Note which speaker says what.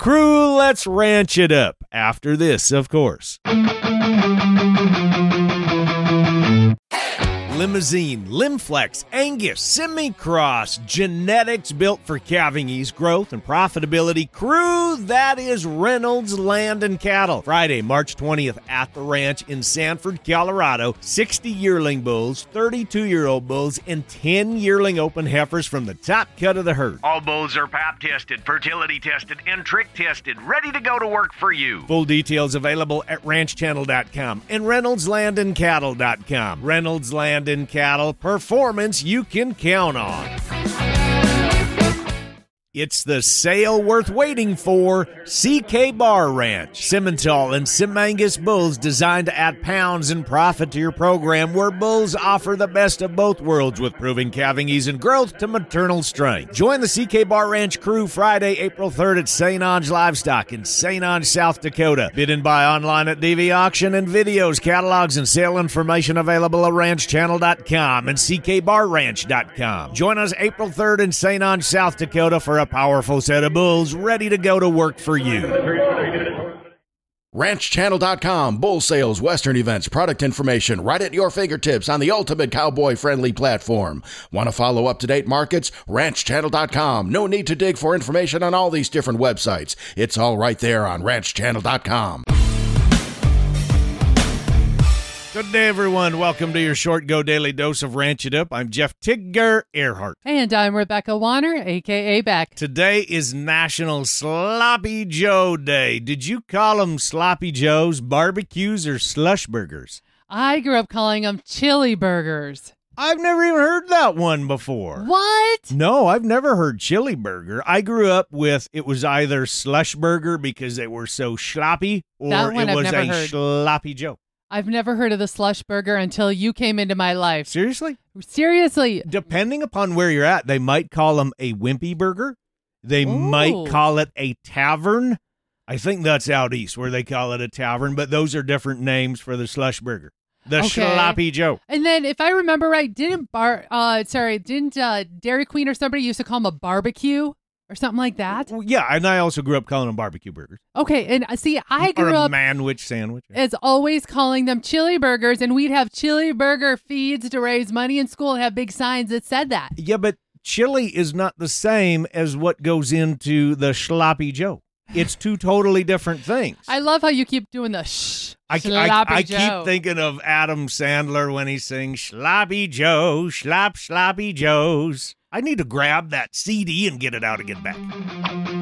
Speaker 1: Crew, let's ranch it up. After this, of course. Limousine, Limflex, Angus, Semi-Cross, genetics built for calving ease, growth, and profitability. Crew, that is Reynolds Land and Cattle. Friday, March 20th at the ranch in Sanford, Colorado. 60 yearling bulls, 32-year-old bulls, and 10 yearling open heifers from the top cut of the herd.
Speaker 2: All bulls are pap tested, fertility tested, and trick tested, ready to go to work for you.
Speaker 1: Full details available at ranchchannel.com and reynoldslandandcattle.com. Reynolds Land and Cattle, performance you can count on. It's the sale worth waiting for. CK Bar Ranch. Simmental and Sim Angus bulls designed to add pounds and profit to your program, where bulls offer the best of both worlds with proving calving ease and growth to maternal strength. Join the CK Bar Ranch crew Friday, April 3rd at St. Ange Livestock in St. Ange, South Dakota. Bid and buy online at DV Auction, and videos, catalogs, and sale information available at ranchchannel.com and ckbarranch.com. Join us April 3rd in St. Ange, South Dakota for a powerful set of bulls ready to go to work for you.
Speaker 3: RanchChannel.com. Bull sales, Western events, product information right at your fingertips on the ultimate cowboy-friendly platform. Want to follow up-to-date markets? RanchChannel.com. No need to dig for information on all these different websites. It's all right there on RanchChannel.com.
Speaker 1: Good day, everyone. Welcome to your Short Go Daily Dose of Ranch It Up. I'm Jeff Tigger Earhart.
Speaker 4: And I'm Rebecca Warner, a.k.a. Beck.
Speaker 1: Today is National Sloppy Joe Day. Did you call them Sloppy Joes, barbecues, or slush burgers?
Speaker 4: I grew up calling them chili burgers.
Speaker 1: I've never even heard that one before.
Speaker 4: What?
Speaker 1: No, I've never heard chili burger. I grew up with, it was either slush burger because they were so sloppy, or it was a sloppy Joe.
Speaker 4: I've never heard of the slush burger until you came into my life.
Speaker 1: Seriously?
Speaker 4: Seriously.
Speaker 1: Depending upon where you're at, they might call them a wimpy burger. They might call it a tavern. I think that's out east where they call it a tavern, but those are different names for the slush burger. The Sloppy Joe.
Speaker 4: And then, if I remember right, didn't Dairy Queen or somebody used to call them a barbecue? Or something like that?
Speaker 1: Well, yeah, and I also grew up calling them barbecue burgers.
Speaker 4: Okay, and see, I grew up...
Speaker 1: Or a manwich sandwich.
Speaker 4: As always calling them chili burgers, and we'd have chili burger feeds to raise money in school and have big signs that said that.
Speaker 1: Yeah, but chili is not the same as what goes into the Sloppy Joe. It's two totally different things.
Speaker 4: I love how you keep doing the shh.
Speaker 1: I keep thinking of Adam Sandler when he sings Sloppy Joe, Sloppy Joes. I need to grab that CD and get it out and get back.